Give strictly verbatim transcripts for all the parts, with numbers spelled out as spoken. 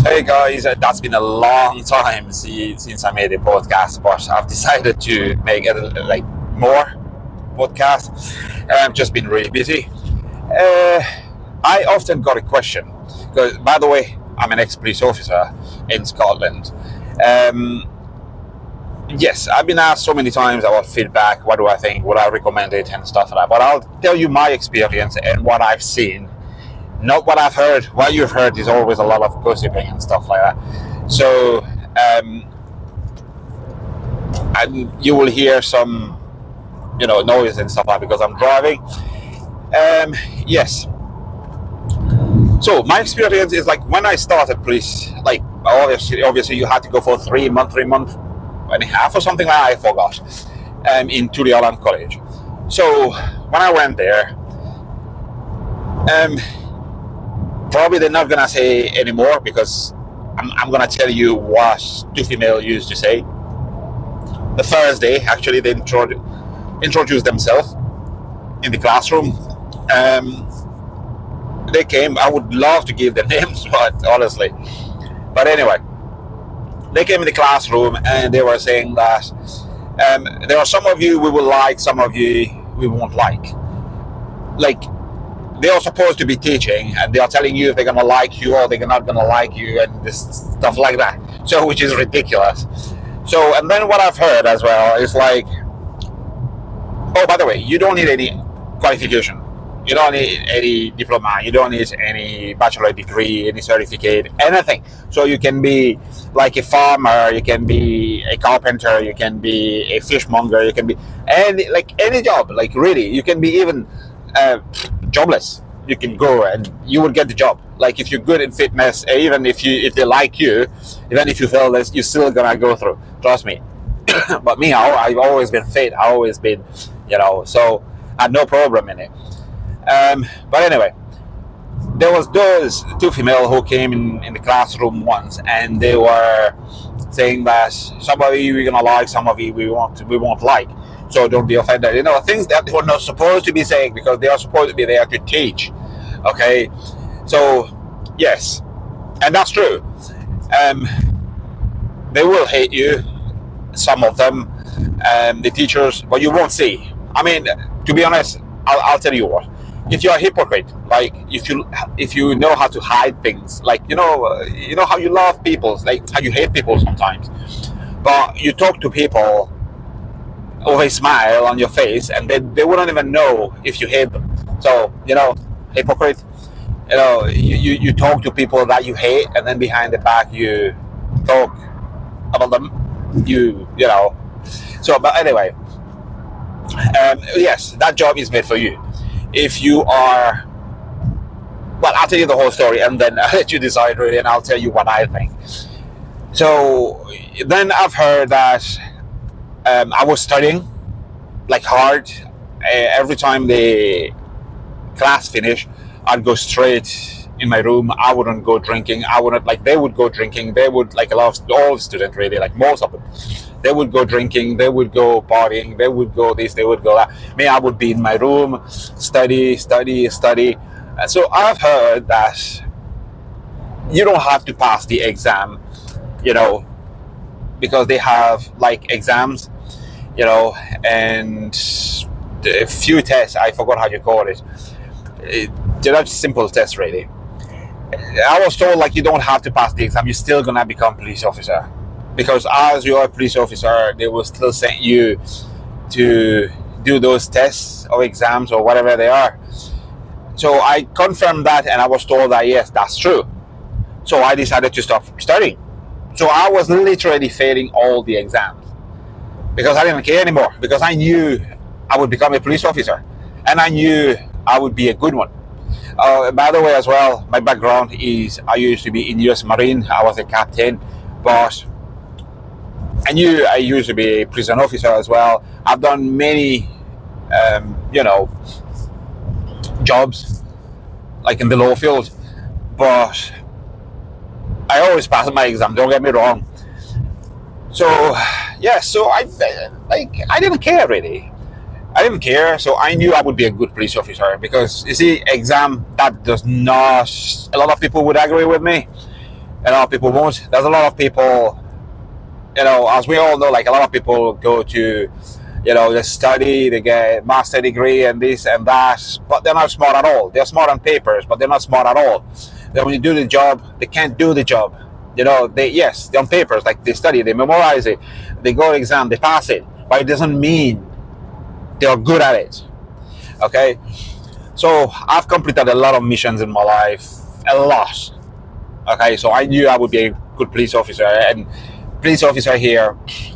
Hey guys, uh, that's been a long time see, since I made a podcast, but I've decided to make it uh, like more podcasts. I've just been really busy. Uh, I often got a question because, by the way, I'm an ex-police officer in Scotland. Um, yes, I've been asked so many times about feedback. What do I think? Would I recommend it and stuff like that? But I'll tell you my experience and what I've seen. Not what I've heard. What you've heard is always a lot of gossiping and stuff like that. So, um, and you will hear some, you know, noise and stuff like that because I'm driving. Um, yes. So my experience is like when I started police, like obviously, obviously you had to go for three month, three month and a half or something like that. I forgot. Um, in Tullyallan College. So when I went there, um. Probably they're not gonna say anymore because I'm, I'm gonna tell you what two female used to say. The first day, actually, they intro- introduced themselves in the classroom. Um, they came. I would love to give their names, but honestly, but anyway, they came in the classroom and they were saying that um, there are some of you we will like, some of you we won't like. Like. They are supposed to be teaching and they are telling you if they're going to like you or they're not going to like you and this stuff like that. So, which is ridiculous. So, and then what I've heard as well is like, oh, by the way, you don't need any qualification. You don't need any diploma. You don't need any bachelor degree, any certificate, anything. So you can be like a farmer, you can be a carpenter, you can be a fishmonger, you can be any, like any job, like really, you can be even uh, jobless. You can go and you will get the job. Like if you're good in fitness, even if you if they like you, even if you fail this, you're still gonna go through. Trust me. But me, I, I've always been fit. I've always been, you know, so I had no problem in it. Um, but anyway, there was those two female who came in, in the classroom once, and they were saying that some of you we're gonna like, some of you we want we won't like. So don't be offended. You know, things that they were not supposed to be saying because they are supposed to be there to teach. Okay, so yes, and that's true. Um, they will hate you, some of them, um, the teachers, but you won't see. I mean, to be honest, I'll, I'll tell you what. If you're a hypocrite, like if you if you know how to hide things, like you know, uh, you know how you love people, like how you hate people sometimes, but you talk to people with a smile on your face and they, they wouldn't even know if you hate them. So, you know, hypocrite, you know, you, you, you talk to people that you hate and then behind the back you talk about them, you, you know. So, but anyway, um, yes, that job is made for you. If you are, well, I'll tell you the whole story and then I'll let you decide really and I'll tell you what I think. So, then I've heard that Um, I was studying like hard. Uh, every time the class finished, I'd go straight in my room. I wouldn't go drinking. I wouldn't like they would go drinking. They would like a lot of all students really, like most of them. They would go drinking. They would go partying. They would go this. They would go that. Me, I would be in my room, study, study, study. And so I've heard that you don't have to pass the exam, you know, because they have like exams, you know, and a few tests, I forgot how you call it. They're not simple tests really. I was told like you don't have to pass the exam, you're still gonna become police officer. Because as you're a police officer, they will still send you to do those tests or exams or whatever they are. So I confirmed that and I was told that yes, that's true. So I decided to stop studying. So I was literally failing all the exams because I didn't care anymore, because I knew I would become a police officer and I knew I would be a good one. Uh, by the way, as well, my background is I used to be in U S Marine. I was a captain, but I knew I used to be a prison officer as well. I've done many, um, you know, jobs like in the law field, but I always passed my exam, don't get me wrong. So, yeah, so I like I didn't care really. I didn't care, so I knew I would be a good police officer because, you see, exam, that does not, a lot of people would agree with me. You know, people won't. There's a lot of people. You know, as we all know, like a lot of people go to, you know, they study, they get master degree and this and that, but they're not smart at all. They're smart on papers, but they're not smart at all. Then when you do the job, they can't do the job. You know, they yes, they're on papers, like they study, they memorize it, they go to exam, they pass it, but it doesn't mean they're good at it. Okay, so I've completed a lot of missions in my life, a lot. Okay, so I knew I would be a good police officer, and police officer here,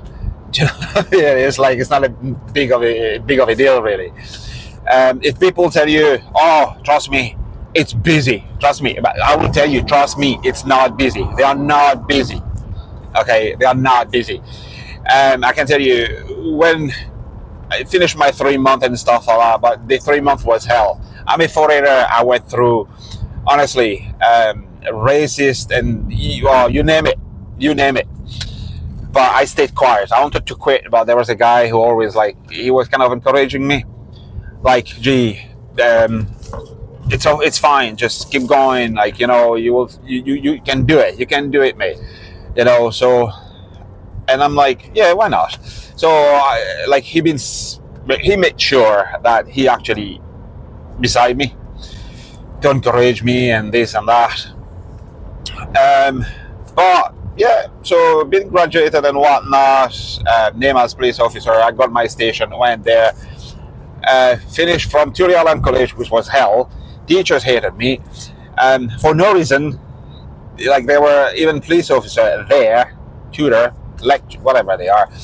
it's like it's not a big of a big of a deal really. Um, if people tell you, "Oh, trust me, it's busy," trust me, but I will tell you, trust me, it's not busy. They are not busy. Okay, they are not busy. Um, I can tell you when I finished my three month and stuff like that, but the three month was hell. I'm a foreigner. I went through, honestly, um, racist and you, uh, you name it, you name it. But I stayed quiet. I wanted to quit, but there was a guy who always like he was kind of encouraging me, like, "Gee, um, it's it's fine. Just keep going. Like you know, you will you, you you can do it. You can do it, mate. You know." So, and I'm like, "Yeah, why not?" So, I, like he been he made sure that he actually beside me to encourage me and this and that. Um, but. Yeah, so being graduated and whatnot, uh, name as police officer, I got my station, went there, uh, finished from Turi Island College, which was hell. Teachers hated me, um, for no reason. Like there were even police officer there, tutor, lecture, whatever they are.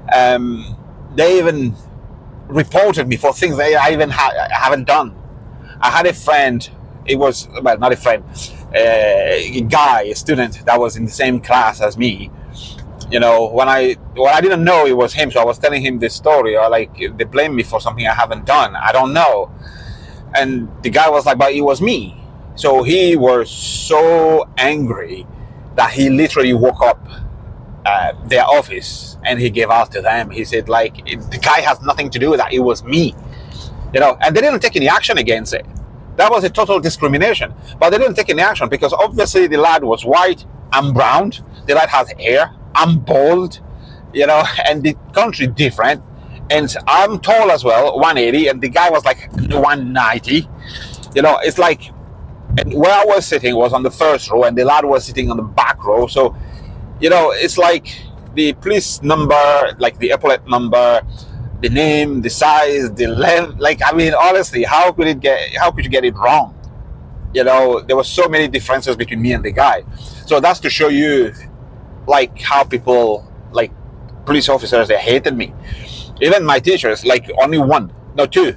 Um, they even reported me for things that I even ha- I haven't done. I had a friend. It was well, not a friend. Uh, a guy, a student that was in the same class as me. You know, when I well, I didn't know it was him, so I was telling him this story. Or like they blame me for something I haven't done. I don't know. And the guy was like, "But it was me." So he was so angry that he literally woke up uh, their office and he gave out to them. He said, "Like the guy has nothing to do with that. It was me." You know, and they didn't take any action against it. That was a total discrimination. But they didn't take any action because obviously the lad was white, I'm brown, the lad has hair, I'm bald, you know, and the country different. And I'm tall as well, one eighty, and the guy was like one ninety. You know, it's like, and where I was sitting was on the first row and the lad was sitting on the back row. So, you know, it's like the police number, like the epaulette number, the name, the size, the length. Like, I mean, honestly, how could it get? How could you get it wrong? You know, there were so many differences between me and the guy. So that's to show you, like, how people, like, police officers, they hated me. Even my teachers, like, only one, no, two.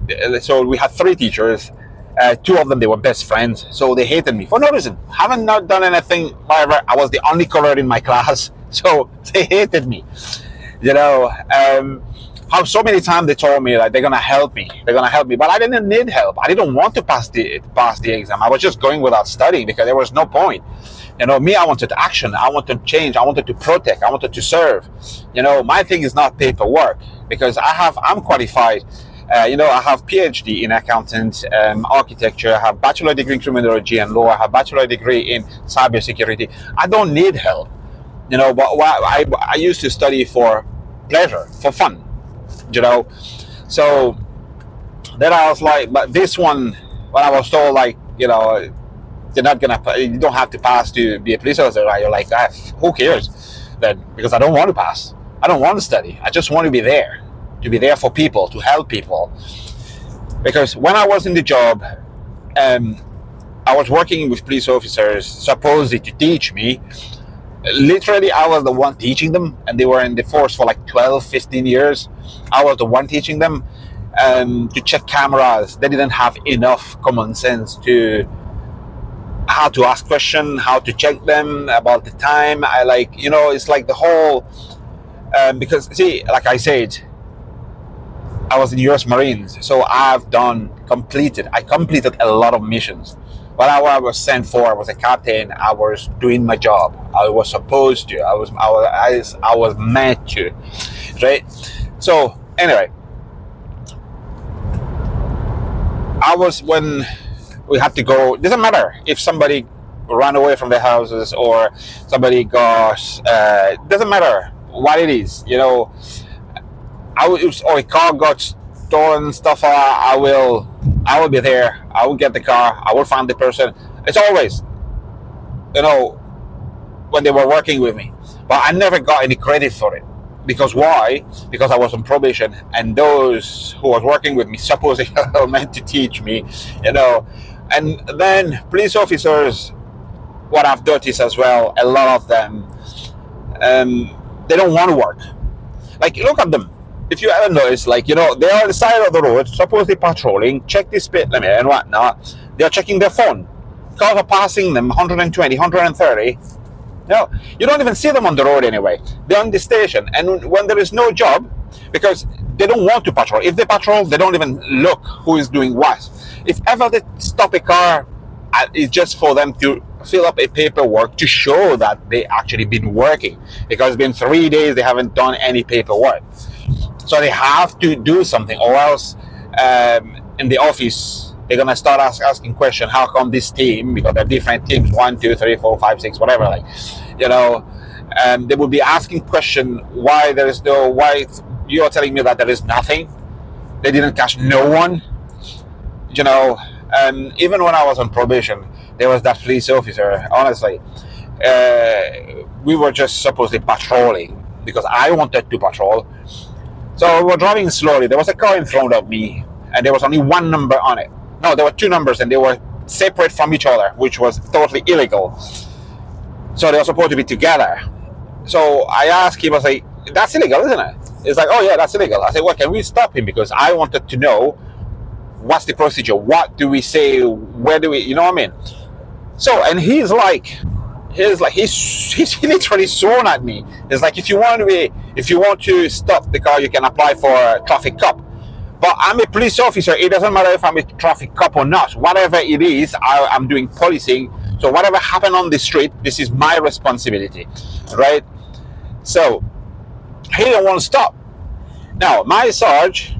So we had three teachers. Uh, two of them, they were best friends. So they hated me for no reason. Haven't not done anything. Whatever. I was the only color in my class, so they hated me. You know. Um, How so many times they told me like they're gonna help me, they're gonna help me, but I didn't need help. I didn't want to pass the pass the exam. I was just going without studying because there was no point. You know, me, I wanted action. I wanted to change. I wanted to protect. I wanted to serve. You know, my thing is not paperwork because I have I'm qualified. Uh, you know, I have PhD in accountant, um, architecture. I have bachelor degree in criminology and law. I have bachelor degree in cybersecurity. I don't need help. You know, but I I used to study for pleasure, for fun. You know, so then I was like, but this one, when I was told like, you know, you're not gonna, you don't have to pass to be a police officer, right? You're like, ah, who cares? Then because I don't want to pass, I don't want to study. I just want to be there, to be there for people, to help people. Because when I was in the job, um, I was working with police officers supposedly to teach me. Literally, I was the one teaching them, and they were in the force for like twelve, fifteen years. I was the one teaching them um, to check cameras. They didn't have enough common sense to how to ask questions, how to check them, about the time. I like, you know, it's like the whole, um, because see, like I said, I was in U S Marines, so I've done, completed, I completed a lot of missions. What I was sent for, I was a captain. I was doing my job. I was supposed to. I was. I was. I was meant to. Right. So anyway, I was when we had to go. Doesn't matter if somebody ran away from their houses, or somebody got, uh, doesn't matter what it is, you know, I will, or a car got stolen, stuff, I will, I will be there, I will get the car, I will find the person. It's always, you know, when they were working with me. But I never got any credit for it. Because why? Because I was on probation, and those who was working with me supposedly were meant to teach me, you know. And then police officers, what I've noticed as well, a lot of them, um, they don't want to work. Like, look at them. If you ever notice, like, you know, they're on the side of the road, supposedly patrolling, check the speed limit and whatnot. They're checking their phone. Cars are passing them one twenty, one thirty. No, you don't even see them on the road anyway. They're on the station, and when there is no job, because they don't want to patrol. If they patrol, they don't even look who is doing what. If ever they stop a car, it's just for them to fill up a paperwork to show that they actually been working, because it's been three days they haven't done any paperwork. So they have to do something, or else um, in the office they're gonna start ask, asking questions. How come this team? Because they're different teams, one, two, three, four, five, six, whatever. Like, you know, um, they will be asking question why there is no. Why you are telling me that there is nothing? They didn't catch no one. You know, um, even when I was on probation, there was that police officer. Honestly, uh, we were just supposedly patrolling because I wanted to patrol. So we were driving slowly. There was a car in front of me, and there was only one number on it. No, there were two numbers, and they were separate from each other, which was totally illegal. So they were supposed to be together. So I asked him, I was like, that's illegal, isn't it? He's like, oh yeah, that's illegal. I said, well, can we stop him? Because I wanted to know what's the procedure. What do we say? Where do we, you know what I mean? So, and he's like, he's like, he's, he's literally sworn at me. He's like, if you want to be, if you want to stop the car, you can apply for a traffic cop. But I'm a police officer. It doesn't matter if I'm a traffic cop or not. Whatever it is, I, I'm doing policing. So whatever happened on the street, this is my responsibility, right? So he didn't want to stop. Now, my Sarge,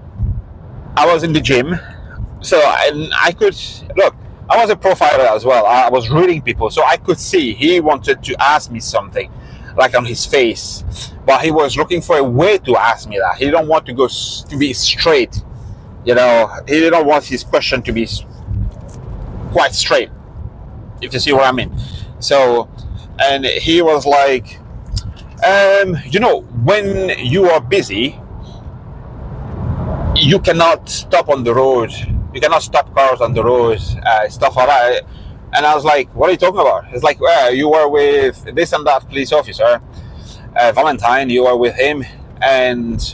I was in the gym. So and I could, look, I was a profiler as well. I was reading people. So I could see he wanted to ask me something, like on his face. But he was looking for a way to ask me that. He didn't want to go to be straight. You know, he didn't want his question to be quite straight, if you see what I mean. So, and he was like, um, you know, when you are busy, you cannot stop on the road. You cannot stop cars on the road, uh, stuff like that. And I was like, what are you talking about? It's like, well, you were with this and that police officer, uh, Valentine, you were with him, and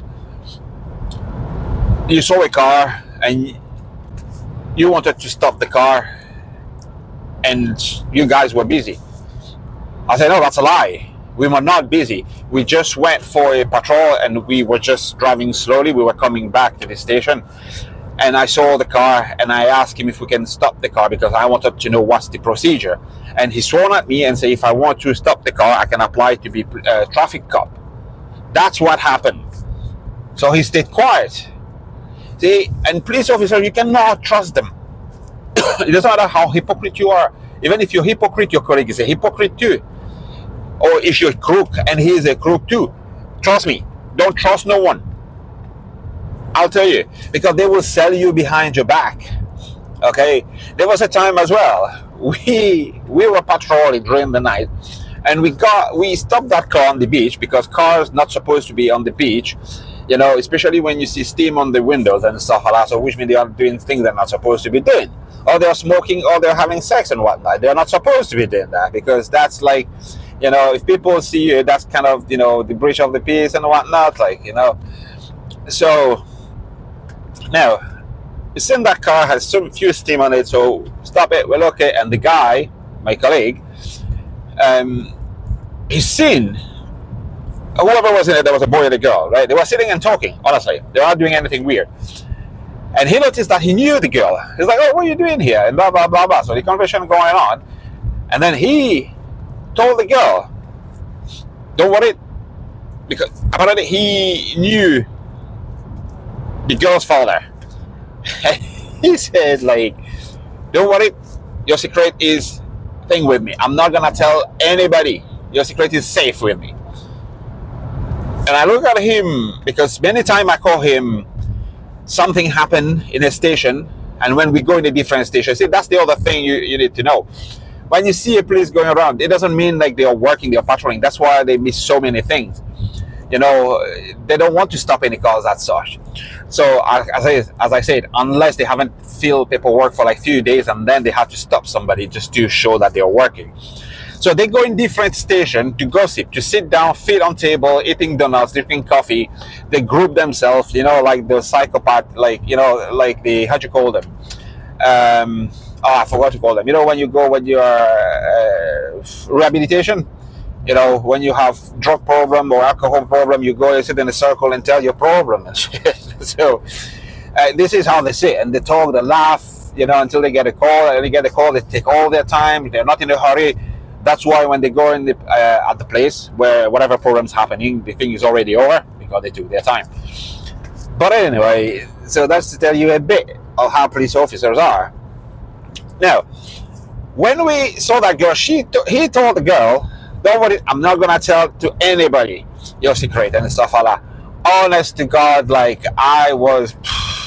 you saw a car, and you wanted to stop the car, and you guys were busy. I said, no, that's a lie. We were not busy. We just went for a patrol, and we were just driving slowly. We were coming back to the station. And I saw the car, and I asked him if we can stop the car because I wanted to know what's the procedure. And he swore at me and said, if I want to stop the car, I can apply to be a traffic cop. That's what happened. So he stayed quiet. See, and police officers, you cannot trust them. It doesn't matter how hypocrite you are. Even if you're a hypocrite, your colleague is a hypocrite too. Or if you're a crook and he is a crook too. Trust me, don't trust no one. I'll tell you, because they will sell you behind your back. Okay, there was a time as well. We we were patrolling during the night, and we got we stopped that car on the beach because cars not supposed to be on the beach. You know, especially when you see steam on the windows and stuff like that. So which means they are doing things they're not supposed to be doing, or they're smoking, or they're having sex and whatnot. They're not supposed to be doing that because that's like, you know, if people see you, that's kind of, you know, the breach of the peace and whatnot. Like, you know, so. Now, you see that car has some few steam on it, so stop it, well, okay. And the guy, my colleague, um, he's seen whoever was in it. There was a boy and a girl, right? They were sitting and talking, honestly. They were not doing anything weird. And he noticed that he knew the girl. He's like, oh, what are you doing here? And blah, blah, blah, blah. So the conversation going on. And then he told the girl, don't worry, because apparently he knew the girl's father. He said, like, don't worry, your secret is thing with me. I'm not gonna tell anybody. Your secret is safe with me. And I look at him because many times I call him, something happened in a station, and when we go in a different station, see, that's the other thing you, you need to know. When you see a police going around, it doesn't mean like they are working, they are patrolling. That's why they miss so many things. You know, they don't want to stop any cars as such. So as I, as I said, unless they haven't filled paperwork for like few days, and then they have to stop somebody just to show that they are working. So they go in different stations to gossip, to sit down, feet on table, eating donuts, drinking coffee. They group themselves, you know, like the psychopath, like, you know, like the, how'd you call them? Um, oh, I forgot to call them. You know, when you go with your uh, rehabilitation, you know, when you have drug problem or alcohol problem, you go and sit in a circle and tell your problem and shit. So uh, this is how they sit, and they talk, they laugh, you know, until they get a call. And they get a call, they take all their time. They're not in a hurry. That's why when they go in the, uh, at the place where whatever program's happening, the thing is already over because they took their time. But anyway, so that's to tell you a bit of how police officers are. Now, when we saw that girl, she he told the girl, don't worry, I'm not going to tell to anybody your secret and stuff like that. Honest to God, like I was,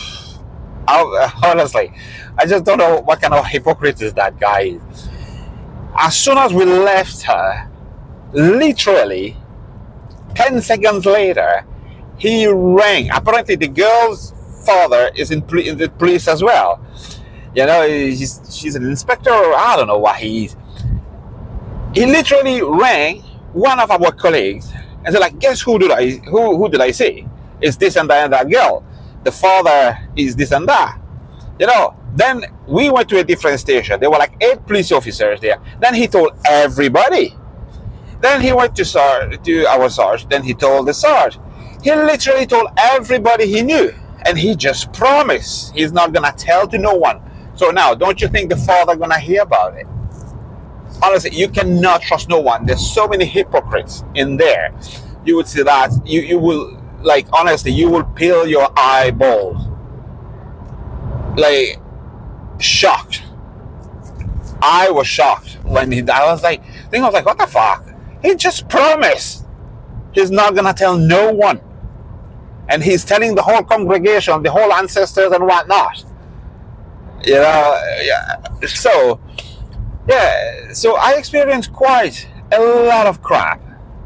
I, honestly, I just don't know what kind of hypocrite is that guy is. As soon as we left her, literally ten seconds later, he rang. Apparently, the girl's father is in, in the police as well. You know, he's, she's an inspector, or I don't know what he is. He literally rang one of our colleagues and said, like, guess who did I who who did I see? It's this and that and that girl. The father is this and that. You know. Then we went to a different station. There were like eight police officers there. Then he told everybody. Then he went to Sarge, to our Sarge. Then he told the Sarge. He literally told everybody he knew. And he just promised he's not going to tell to no one. So now, don't you think the father going to hear about it? Honestly, you cannot trust no one. There's so many hypocrites in there. You would see that. You, you will, like, honestly, you will peel your eyeball. Like, shocked. I was shocked when he I was like I think I was like, what the fuck? He just promised he's not gonna tell no one. And he's telling the whole congregation, the whole ancestors and whatnot. You know, yeah. So yeah, so I experienced quite a lot of crap.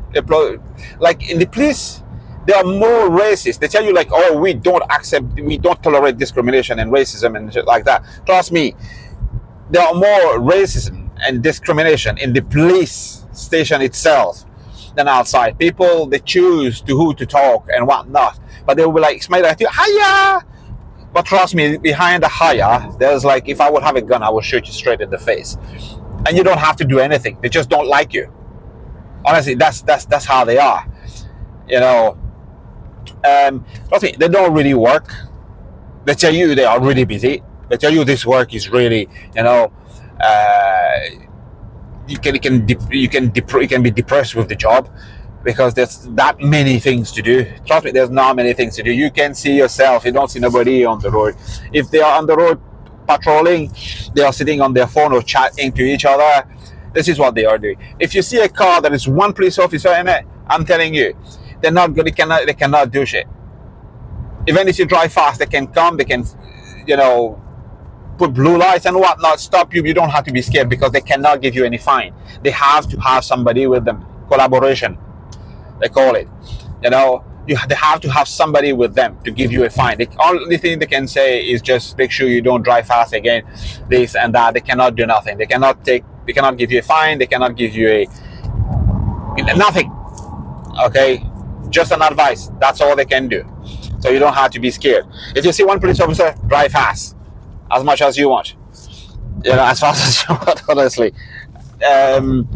Like in the police, they are more racist. They tell you like, oh, we don't accept, we don't tolerate discrimination and racism and shit like that. Trust me, there are more racism and discrimination in the police station itself than outside. People, they choose to who to talk and whatnot, but they will be like, smile at you, hiya! But trust me, behind the hiya, there's like, if I would have a gun, I would shoot you straight in the face. And you don't have to do anything. They just don't like you. Honestly, that's that's that's how they are. You know, Um, trust me, they don't really work. They tell you they are really busy. They tell you this work is really, you know, uh, you can you can you can you can be depressed with the job because there's that many things to do. Trust me, there's not many things to do. You can see yourself. You don't see nobody on the road. If they are on the road patrolling, they are sitting on their phone or chatting to each other. This is what they are doing. If you see a car that is one police officer in it, I'm telling you, they're not good. They cannot. They cannot do shit. Even if you drive fast, they can come. They can, you know, put blue lights and whatnot, stop you. You don't have to be scared because they cannot give you any fine. They have to have somebody with them. Collaboration, they call it. You know, you they have to have somebody with them to give you a fine. The only thing they can say is just make sure you don't drive fast again, this and that. They cannot do nothing. They cannot take. They cannot give you a fine. They cannot give you a nothing. Okay, just an advice. That's all they can do. So you don't have to be scared. If you see one police officer, drive fast, as much as you want. You know, as fast as you want, honestly. Um,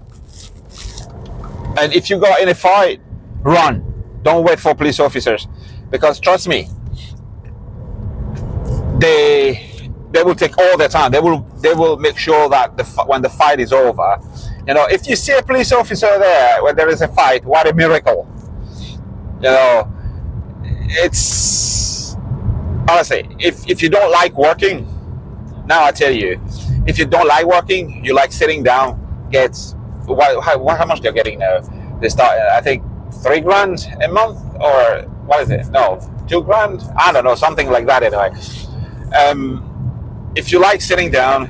and if you got in a fight, run. Don't wait for police officers, because trust me, they they will take all their time. They will they will make sure that the when the fight is over, you know, if you see a police officer there when there is a fight, what a miracle. You know, it's honestly, if if you don't like working, Now I tell you, if you don't like working, you like sitting down, get what, how, how much they're getting now? They start, I think, three grand a month, or what is it? No, two grand? I don't know, something like that anyway. Um, if you like sitting down,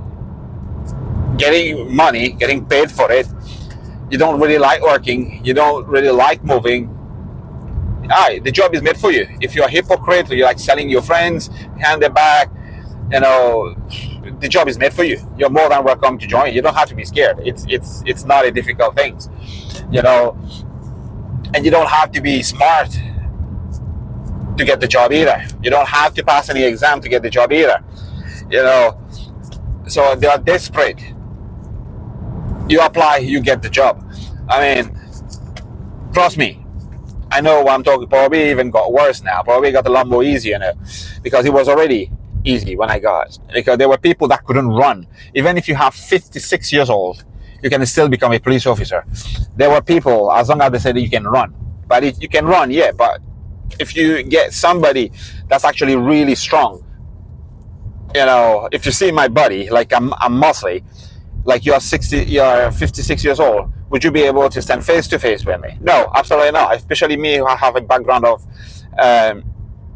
getting money, getting paid for it, you don't really like working, you don't really like moving, aye, the job is made for you. If you're a hypocrite, or you like selling your friends, hand it back, you know, the job is made for you. You're more than welcome to join. You don't have to be scared. It's it's it's not a difficult thing, you know, and you don't have to be smart to get the job either. You don't have to pass any exam to get the job either, you know. So they are desperate. You apply, you get the job. I mean, trust me, I know what I'm talking. Probably even got worse now. Probably got a lot more easier now, because it was already easy when I got. Because there were people that couldn't run. Even if you have fifty-six years old, you can still become a police officer. There were people, as long as they said you can run. But it, you can run, yeah. But if you get somebody that's actually really strong, you know, if you see my body, like I'm, I'm muscly. Like you're sixty, you're fifty-six years old. Would you be able to stand face to face with me? No, absolutely not. Especially me, who have a background of um,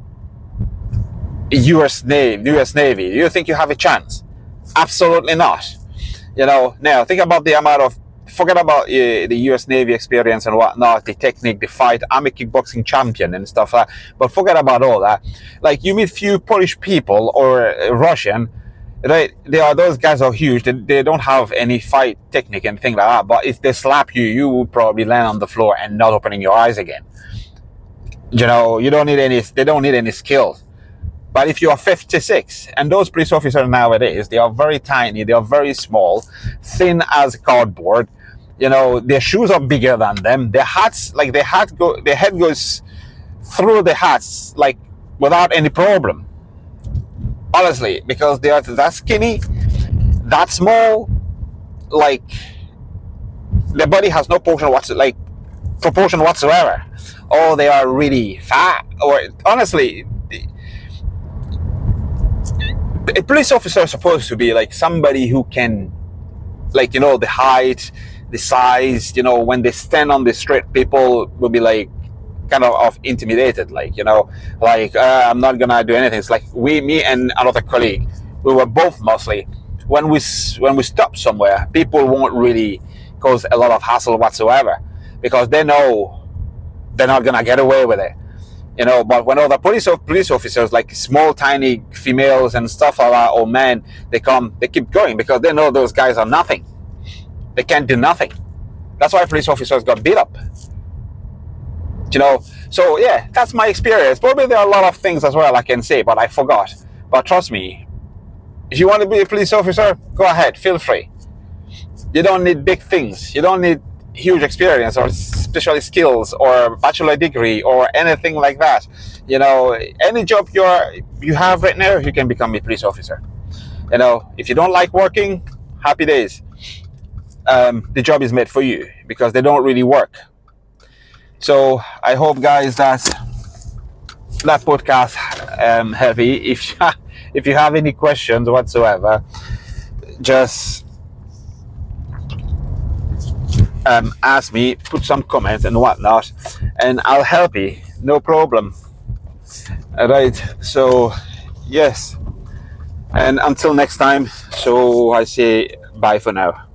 U S Navy. U S Navy. Do you think you have a chance? Absolutely not. You know. Now think about the amount of. Forget about uh, the U S Navy experience and whatnot, the technique, the fight. I'm a kickboxing champion and stuff like that. But forget about all that. Like you meet few Polish people or uh, Russian. They, they are those guys are huge. They, they don't have any fight technique and things like that. But if they slap you, you will probably land on the floor and not opening your eyes again. You know, you don't need any. They don't need any skills. But if you are fifty-six, and those police officers nowadays, they are very tiny. They are very small, thin as cardboard. You know, their shoes are bigger than them. Their hats, like their hat, go, their head goes through the hats like without any problem. Honestly, because they are that skinny, that small, like their body has no proportion whatsoever, like proportion whatsoever. Or they are really fat. Or honestly, a police officer is supposed to be like somebody who can, like, you know, the height, the size. You know, when they stand on the street, people will be like, kind of, of intimidated, like, you know, like uh, I'm not gonna do anything. It's like we, me and another colleague, we were both mostly, when we when we stop somewhere, people won't really cause a lot of hassle whatsoever, because they know they're not gonna get away with it, you know. But when other police police officers, like small tiny females and stuff like that, or men, they come, they keep going because they know those guys are nothing. They can't do nothing. That's why police officers got beat up. You know, so yeah, that's my experience. Probably there are a lot of things as well I can say, but I forgot. But trust me, if you want to be a police officer, go ahead, feel free. You don't need big things. You don't need huge experience or special skills or bachelor degree or anything like that. You know, any job you're you have right now, you can become a police officer. You know, if you don't like working, happy days. Um, the job is made for you because they don't really work. So I hope, guys, that that podcast um, helped you. If if you have any questions whatsoever, just um, ask me, put some comments and whatnot, and I'll help you. No problem. All right. So yes, and until next time. So I say bye for now.